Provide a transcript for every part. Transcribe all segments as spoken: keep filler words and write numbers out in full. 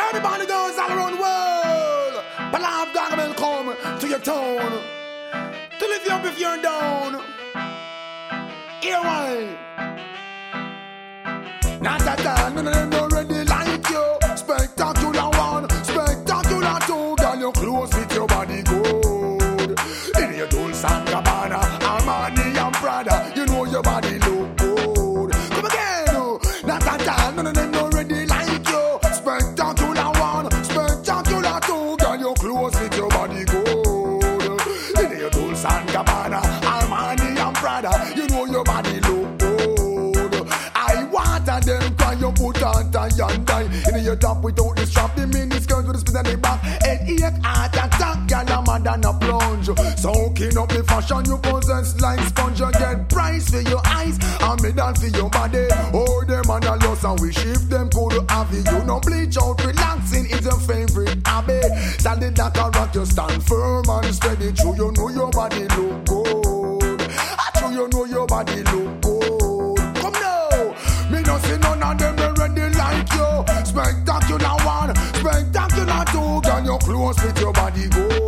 Everybody goes all around the world. But I've got to come to your town to lift you up if you're down. Here one. Not at all, none of them don't ready like you. Spectacular one, spectacular two. Girl, you close with your body good. In your Dolce and Gabbana, Armani and Prada, you know your body look good. Come again, not at all, none of them don't ready like you. Spectacular one, spectacular two. Girl, you close with your body good. In your Dolce and Gabbana, Armani and Prada, you know your body look good. I want and them cry, you put on tie and die. In your top without the strap, the mini skirt with the spin and the back. Headache, heart attack, girl, I'm mad than a plunge. Soaking up the fashion you possess like sponge. You get price for your eyes and medal for your body. Oh, them and a loss and we shift them could have you. You know bleach out, relaxing is your favorite hobby. Solid like a rock, you stand firm and steady. True, you know your body look good. True, you know your body look good. Come now, me no see none of them ready like you. Spectacular one, spectacular two. Girl, you close with your body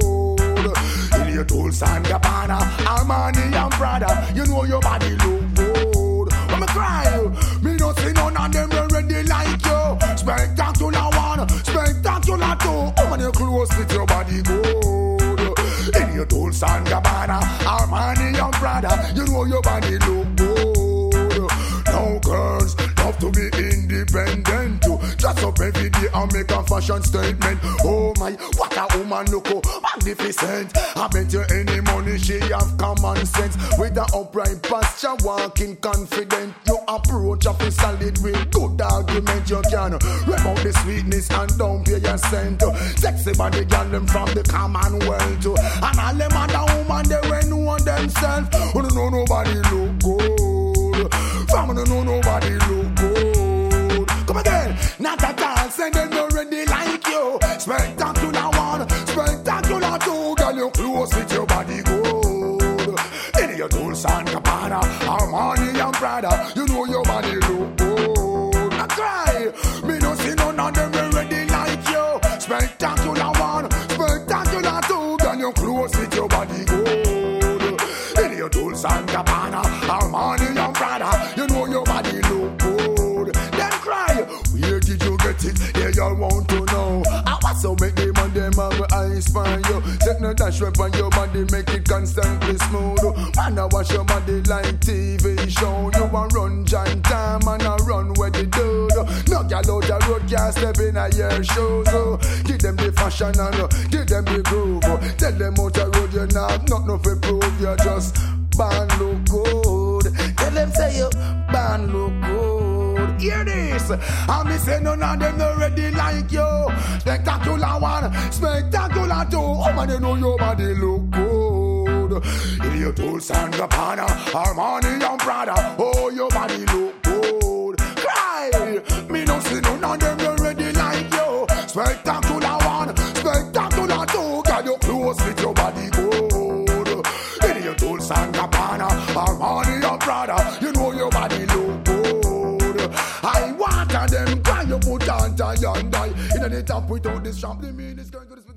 good. In your Dolce and Gabbana, Armani and Prada, you know your body look good. When me cry, me no see none of them ready like you. Spectacular one, spectacular two. When you close with your body good. In your Dolce and Gabbana, Armani and Prada, you know your body look good. Now girls love to be independent too. Dress up every day and make a fashion statement. Oh my, what a woman look oh, magnificent. I bet you any money she have common sense. With the upright posture, walking confident. You approach of a solid with good argument. You can rev out the sweetness and don't pay your cent. Sexy body girl them from the Commonwealth. And all them other woman they when know themselves. Who don't know nobody look good. From don't know nobody look good. Come again, not at all. Send them already like you. Spectacular one, spectacular two. Girl, you close with your body good. In your Dolce and Gabbana, Armani and Prada, you know your body look good. I cry, me no see none of them already like you. Spectacular one, spectacular two. Girl, you close with your body good. In your Dolce and Gabbana, Armani and Prada, you know your body look good. Then cry, where did you get it? Yeah, you want to know. I was so make them and them have eyes for you. Take no dash rep on your body, make it constantly smooth. Man, I watch your body like T V show. You a run giant time and I run where they do. No girl out the road can't step in a your shoes. So give them the fashion and uh, give them the groove. Tell them out the road you not nothing to prove. You just band look good. Tell them say you band look good. Hear this. And me say none of them no ready like you. Spectacular one, spectacular two. Oh man, they know your body look good. In your Dolce and Gabbana, Armani and Prada, oh your body look good. Cry, me no see none of them no ready like you. Spectacular one, spectacular two. Girl, you close with your body good. In your Dolce and Gabbana, Armani and Prada, you know your body look good. I want them cry, you put on tie and die. In the top without this shop, they mean it's going to this.